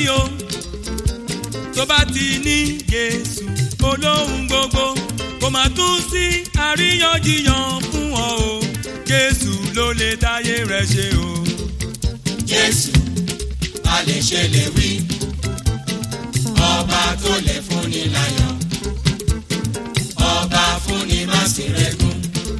mi o tó bá ti ní Jésù olóhun gbogbo kò má tún sí àríyànjiyàn fún ọ o Jésù ló lè dáyé rẹ ṣe o. Jésù a lè ṣe lè wí ọba tó lè fúnni láyọ̀ ọba fúnni má sì rẹ́gùn.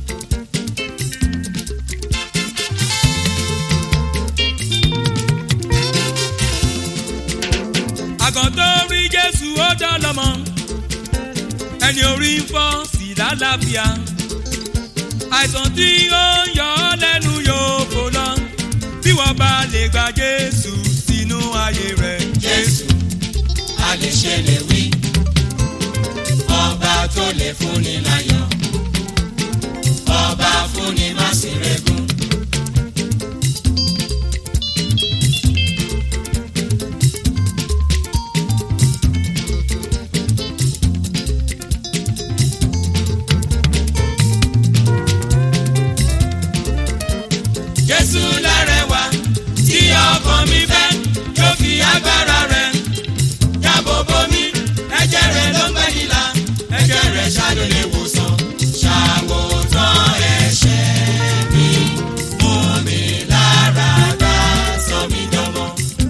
àgàn tó rí Jésù ó dá lọ́mọ ẹni orí ń fọ́ sí lálàáfíà àìsàn tí ó ń yọ ọ́ lẹ́nu yóò fò lọ bí wọ́n bá lè gba Jésù sínú ayé rẹ̀. Jésù a lè ṣe lè wí ọba tó lè fúnni láyọ̀ ọba fúnni má sì rẹ́gùn. Jésù lárẹwà tí ọkàn mi fẹ́ yóò fi agbára rẹ̀ dáàbò bò mí ẹ̀jẹ̀ rẹ̀ ló ń gbẹ́ nílà ẹ̀jẹ̀ rẹ̀ ṣá ló lè wòsàn ṣàwòtán ẹ̀ṣẹ̀ mi mú mi lára dá sọ mí dánmọ́.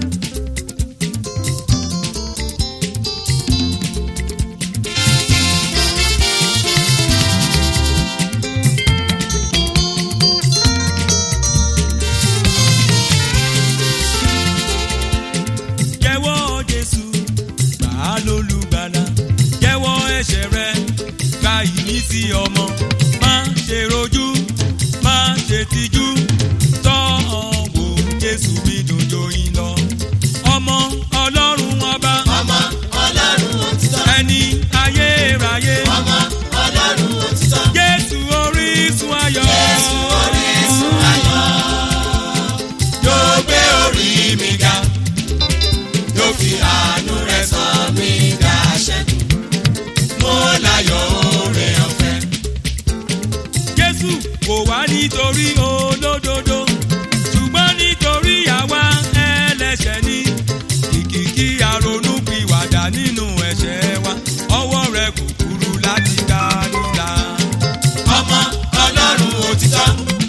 ìmísí ọmọ má ṣe rojú má ṣe tijú tọ́ ọ wò Jésù mi dòjò yín lọ. ọmọ Ọlọ́run ọba ọmọ Ọlọ́run òtítọ́ ẹni ayérayé ọmọ Ọlọ́run òtítọ́ Jésù orísun ayọ̀ Jésù orísun ayọ̀ yóò gbé orí mi ga yóò fi àánú rẹ̀ sọ mí dá ṣẹ́gun mo láyọ̀ oore ọ̀fẹ́. Jésù kò wá nítorí olódodo ṣùgbọ́n nítorí àwa ẹlẹ́ṣẹ̀ ni kìkì àrònú pìwàdà nínú ẹ̀ṣẹ̀ wa ọwọ́ rẹ̀ kò kúrú láti dá nílà. ọmọ Ọlọ́run òtítọ́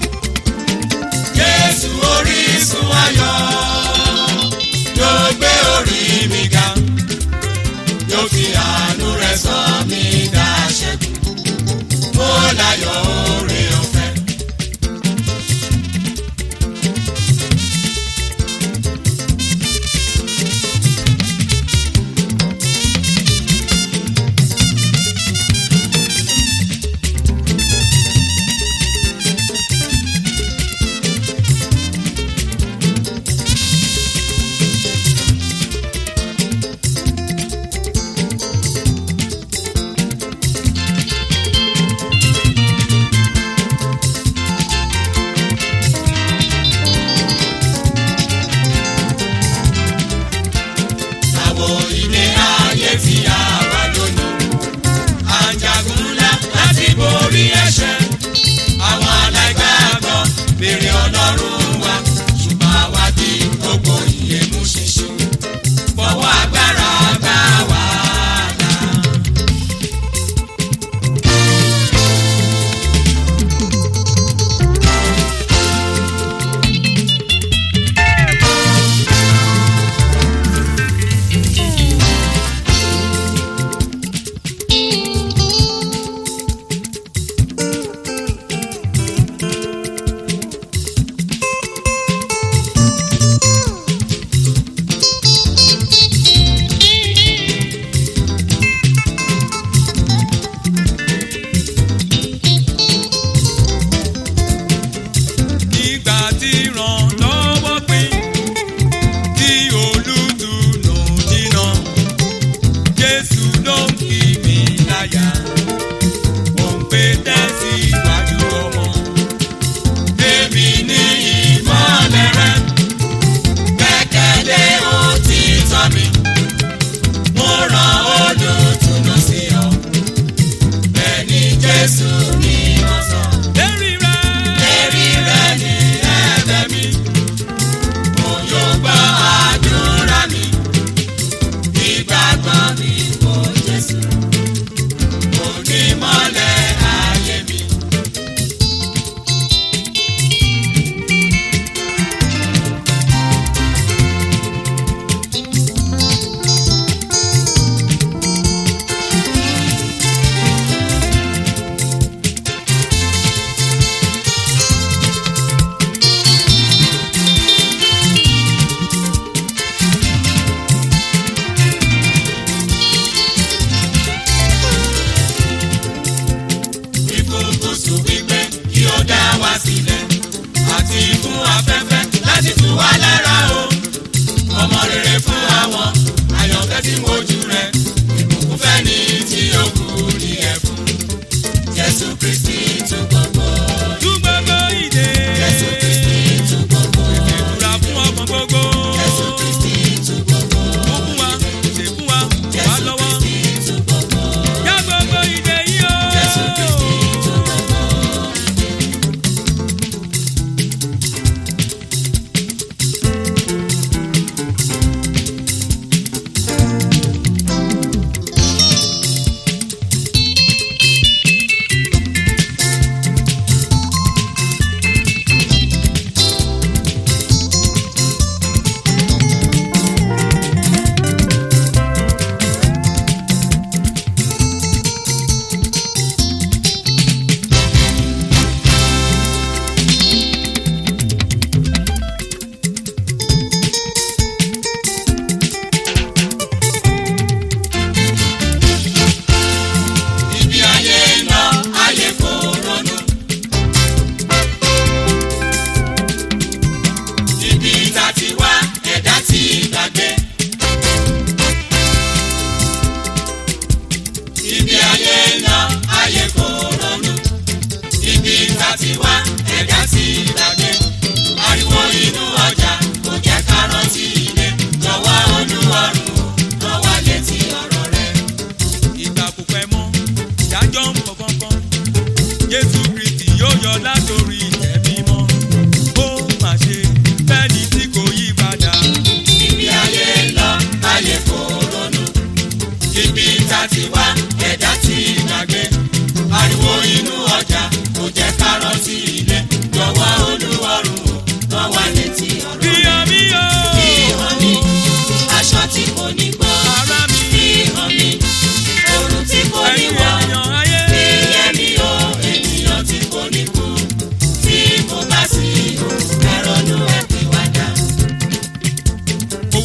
Jésù orísun ayọ̀ yóò gbé orí mi ga yóò fi àánú rẹ̀ sọ mí dá ṣẹ́gun mo láyọ̀ oore ọ̀fẹ́.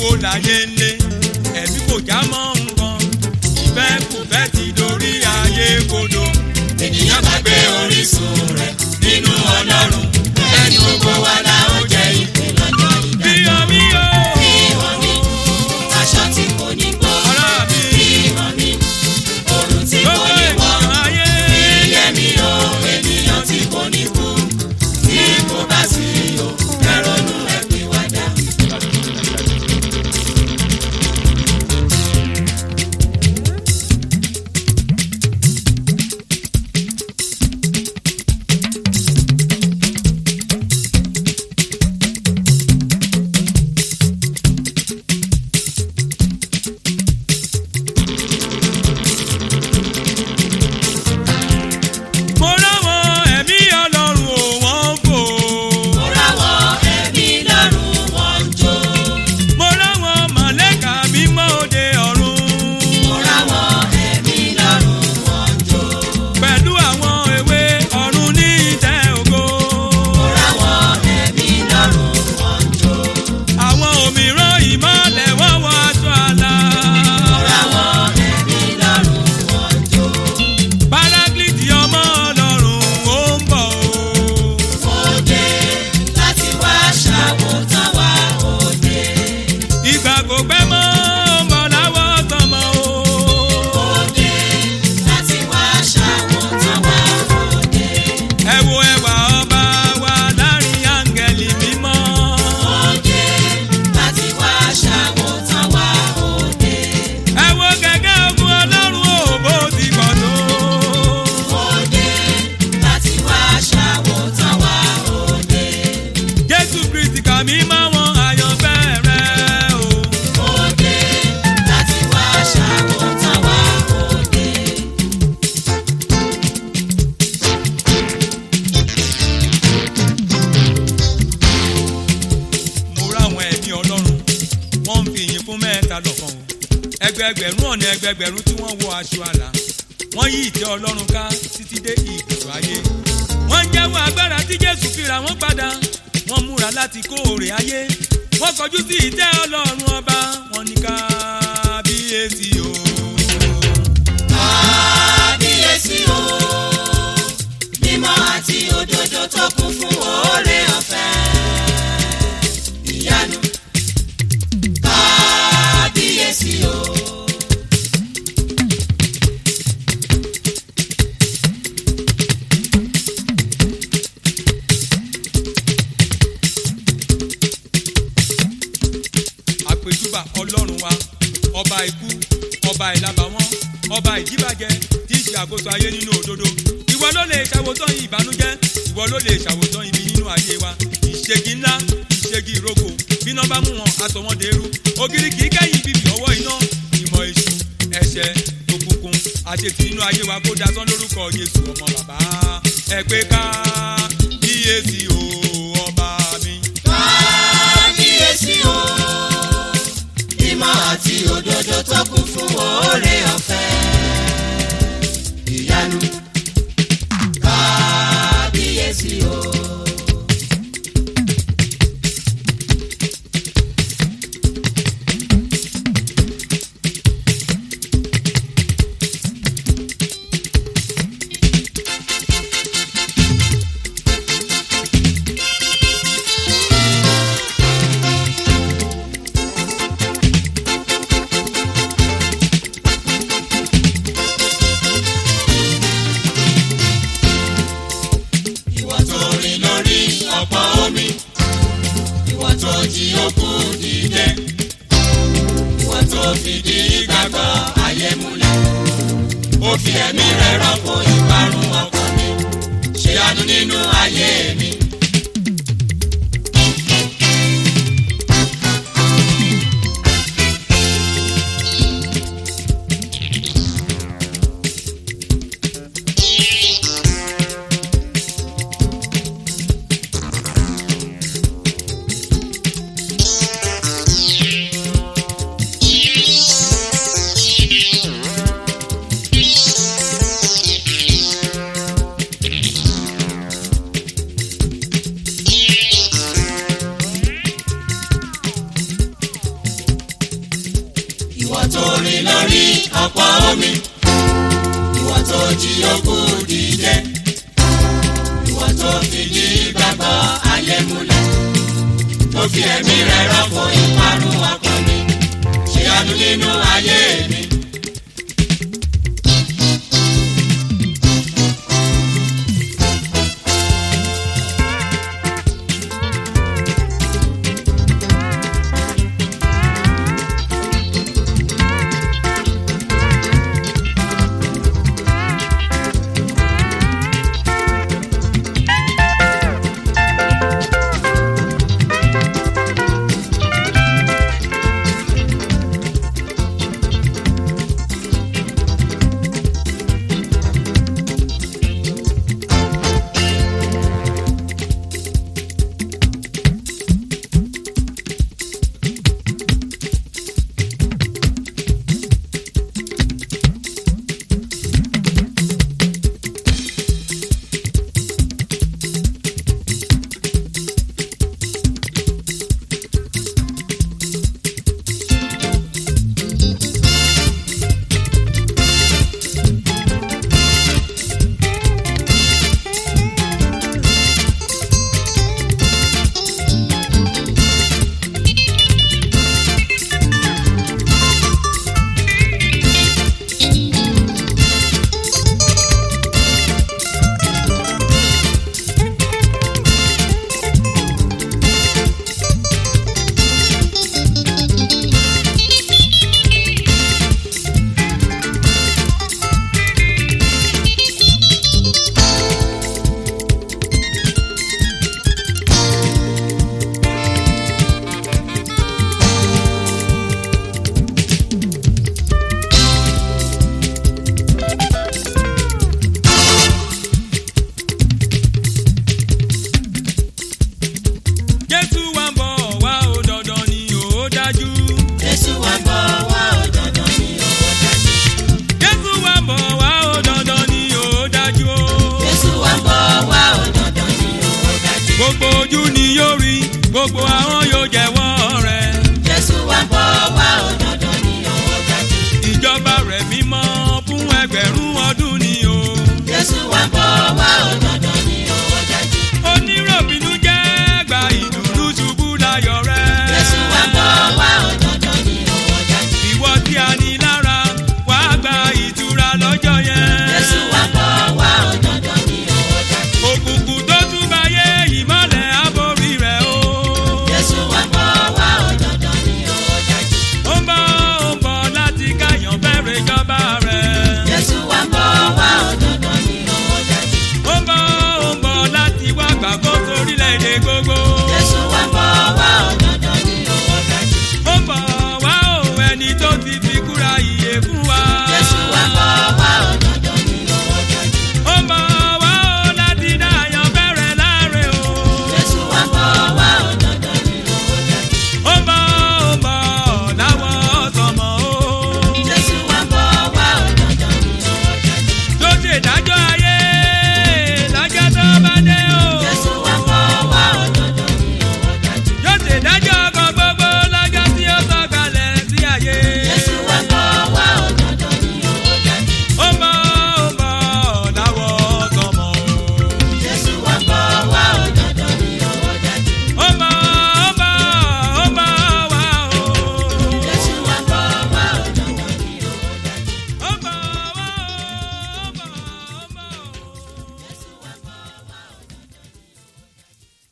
owó láyé ń lé ẹ̀mí kò já mọ́ nǹkan ìfẹ́kùfẹ́ ti dorí ayé kodò. ènìyàn gbàgbé orísun rẹ̀ nínú Ọlọ́run ẹni gbogbo wa la ó jẹ ìpín lọ́jọ́ ìdájọ́. bí omi o. bí omi aṣọ tí kò ní gbọ́. Ará mi. bí omi oòrùn tí kò ní wọ̀. ilé mi o ènìyàn tí kò ní kú. tí kò bá sí o ẹ ronú ẹ pìwàdà. mo ráwọn ẹ̀mí Ọlọ́run ò wọ́n fò. mo ráwọn ẹ̀mí lọ́rùn wọn ń jó. mo ráwọn màlẹ́kà mímọ́ òde ọ̀run. mo ráwọn ẹ̀mí lọ́rùn wọn ń jó. pẹ̀lú àwọn ewé ọ̀run ní ìtẹ́ ògo. mo ráwọn ẹ̀mí lọ́rùn wọn ń jó. àwọn òmíràn ìmọ́lẹ̀ wọ́n wọ aṣọ àlà. mo ráwọn ẹ̀mí lọ́rùn wọn ń jó. Páráklìtì ọmọ Ọlọ́run ó ń bọ̀ o. òde láti wá ṣàwòtán wa òde. ìgbà kò pẹ́ mọ́ ó ń bọ̀ láwọ̀ tọmọ o. òde láti wá ṣàwòtán wa òde. ẹ wo ẹwà ọba wa láàrin áńgẹ́lì mímọ́. òde láti wá ṣàwòtán wa òde. ẹ wo gẹ́gẹ́ ogun Ọlọ́run ò bó ti pọ̀ tó. òde láti wá ṣàwòtán wa òde. Jésù Kristi kà mí mọ́ wọn àyànfẹ́ rẹ̀ o. òde láti wá ṣàwòtán wa òde. mo ráwọn ẹ̀mí Ọlọ́run wọ́n ń fi ìyìn fún mẹ́ta lọ́kan o. ẹgbẹẹgbẹ̀rún ọ̀nà ẹgbẹẹgbẹ̀rún tí wọ́n wọ aṣọ àlà wọ́n yí ìtẹ́ Ọlọ́run ká títí dé ibùdó ayé. wọ́n ń jẹ́wọ́ agbára tí Jésù fi rà wọ́n padà wọ́n múra láti kó òrè ayé. wọ́n kọjú sí ìtẹ́ Ọlọ́run ọba wọ́n ní kábíyèsí o. kábíyèsí o mímọ́ àti òdodo tó kún fún oore ọ̀fẹ́ ìyanu. kábíyèsí o. àpèjúbà Ọlọ́run wa ọba ikú ọba ìlàbàwọ́n ọba ìdíbàjẹ́ tí í ṣe àkóso ayé nínú òdodo. ìwọ ló lè ṣàwòtán ìbànújẹ́ ìwọ ló lè ṣàwòtán ibi nínú ayé wa. ìṣègì ńlá ìṣègì ìrókò bíná bá mú wọn aṣọ wọn dèrú. ògiri kì í kẹ́yìn bíbí ọwọ́ iná ìmọ̀ èṣù ẹ̀ṣẹ̀ òkùnkùn àṣetì nínú ayé wa kó dasán lórúkọ Jésù ọmọ bàbá. ẹ pé kábíyèsí o ọba mi. kábíyèsí o mímọ́ àti òdodo tó kún fún oore ọ̀fẹ́ ìyanu. kábíyèsí o. ìwọ tó rìn lórí ọ̀pọ̀ omi. ìwọ tó jí òkú dìde. ìwọ tó fìdí ìgbàgbọ́ ayé múlẹ̀. ó fi ẹ̀mí rẹ̀ rọ́pò ìparun ọkàn mi. ṣe àánú nínú ayé mi. tó rìn lórí ọ̀pọ̀ omi, ìwọ tó jí òkú dìde, ìwọ tó fìdí ìgbàgbọ́ ayé múlẹ̀, tó fi ẹ̀mí rẹ̀ rọ́pò ìparun ọkàn.